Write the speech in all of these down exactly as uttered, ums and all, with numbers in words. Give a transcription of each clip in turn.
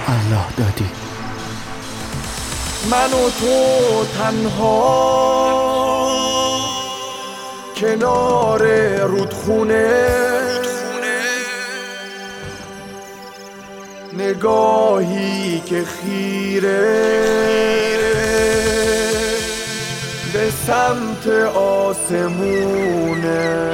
الله دادی. من و تو تنها کنار رودخونه، نگاهی که خیره به سمت آسمونه.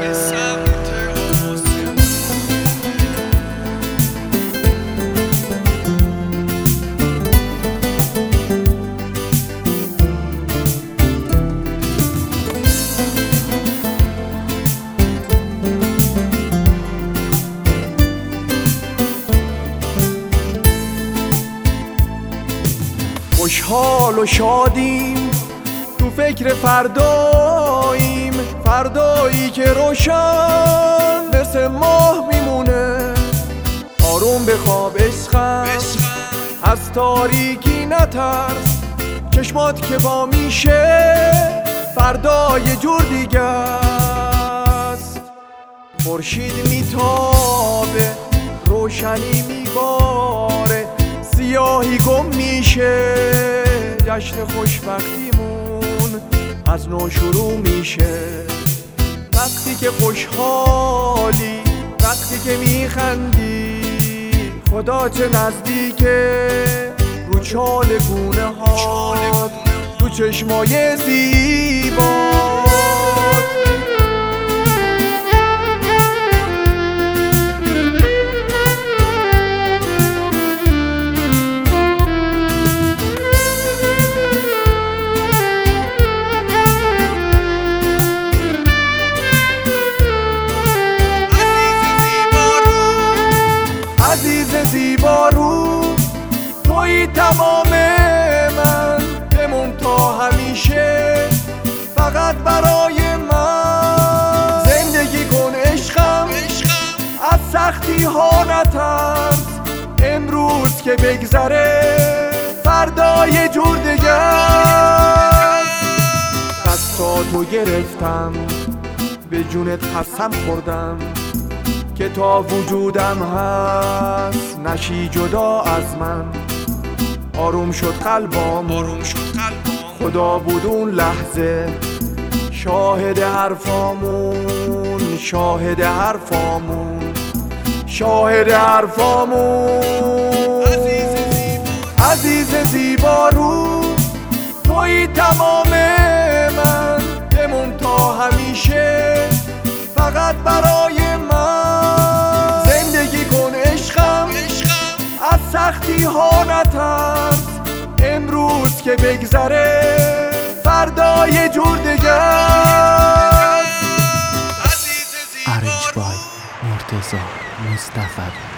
خوشحال و شادیم، تو فکر فرداییم، فردایی که روشن مثل ماه میمونه. آروم بخواب عشقم، از تاریکی نترس، چشمات که با میشه فردا یه جور دیگه است. خورشید میتابه، روشنی میباره، سیاهی گم میشه، جشن خوشبختیمون از نو شروع میشه. وقتی که خوشحالی، وقتی که میخندی، خدا چه نزدیکه رو چالگونه ها، تو چشمای زیبا. زیبارو توی تمام من، بمون تا همیشه فقط برای من. زندگی کن عشقم، از سختی ها نترس، امروز که بگذره فردا یه جور دیگه است. دستاتو گرفتم، به جونت قسم خوردم که تا وجودم هست نشی جدا از من. آروم شد قلبم، آروم شد قلبم، خدا بود اون لحظه شاهد حرفامون، شاهد حرفامون، شاهد حرفامون. عزیز زیبا، عزیز زیبارو توی تمام من، بمون تا همیشه فقط برای من. زندگی کن عشقم، از سختی ها نترس، امروز که بگذره فردا یه جور دیگه است. ارنج بای مرتضی مصطفی.